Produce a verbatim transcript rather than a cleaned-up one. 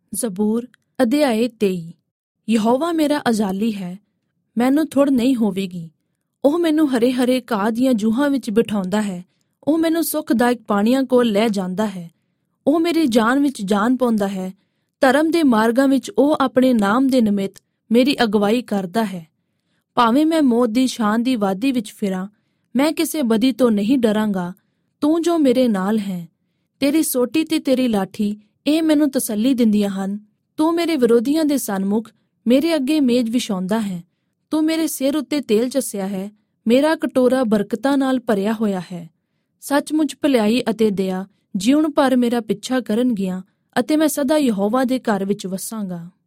ਜ਼ਬੂਰ ਅਧਿਆਇ ਤੇਈ। ਯਹੋਵਾ ਮੇਰਾ ਅਜ਼ਾਲੀ ਹੈ, ਮੈਨੂੰ ਥੁੜ ਨਹੀਂ ਹੋਵੇਗੀ। ਉਹ ਮੈਨੂੰ ਹਰੇ ਹਰੇ ਘਾਹ ਦੀਆਂ ਜੂਹਾਂ ਵਿੱਚ ਬਿਠਾਉਂਦਾ ਹੈ। ਉਹ ਮੈਨੂੰ ਸੁਖਦਾਇਕ ਪਾਣੀਆਂ ਕੋਲ ਲੈ ਜਾਂਦਾ ਹੈ। ਉਹ ਮੇਰੀ ਜਾਨ ਵਿੱਚ ਜਾਨ ਪਾਉਂਦਾ ਹੈ। ਧਰਮ ਦੇ ਮਾਰਗਾਂ ਵਿੱਚ ਉਹ ਆਪਣੇ ਨਾਮ ਦੇ ਨਿਮਿਤ ਮੇਰੀ ਅਗਵਾਈ ਕਰਦਾ ਹੈ। ਭਾਵੇਂ ਮੈਂ ਮੌਤ ਦੀ ਛਾਂ ਦੀ ਵਾਦੀ ਵਿੱਚ ਫਿਰਾਂ, ਮੈਂ ਕਿਸੇ ਬਦੀ ਤੋਂ ਨਹੀਂ ਡਰਾਂਗਾ। ਤੂੰ ਜੋ ਮੇਰੇ ਨਾਲ ਹੈ, ਤੇਰੀ ਸੋਟੀ ਤੇ ਤੇਰੀ ਲਾਠੀ, ਇਹ ਮੈਨੂੰ ਤਸੱਲੀ ਦਿੰਦੀਆਂ ਹਨ। ਤੂੰ ਮੇਰੇ ਵਿਰੋਧੀਆਂ ਦੇ ਸਨਮੁਖ ਮੇਰੇ ਅੱਗੇ ਮੇਜ਼ ਵਿਛਾਉਂਦਾ ਹੈ। ਤੂੰ ਮੇਰੇ ਸਿਰ ਉੱਤੇ ਤੇਲ ਚੱਸਿਆ ਹੈ। ਮੇਰਾ ਕਟੋਰਾ ਬਰਕਤਾਂ ਨਾਲ ਭਰਿਆ ਹੋਇਆ ਹੈ। ਸੱਚਮੁੱਚ ਭਲਾਈ ਅਤੇ ਦਇਆ ਜਿਉਣ ਭਰ ਮੇਰਾ ਪਿੱਛਾ ਕਰਨਗੀਆਂ ਅਤੇ ਮੈਂ ਸਦਾ ਯਹੋਵਾ ਦੇ ਘਰ ਵਿੱਚ ਵਸਾਂਗਾ।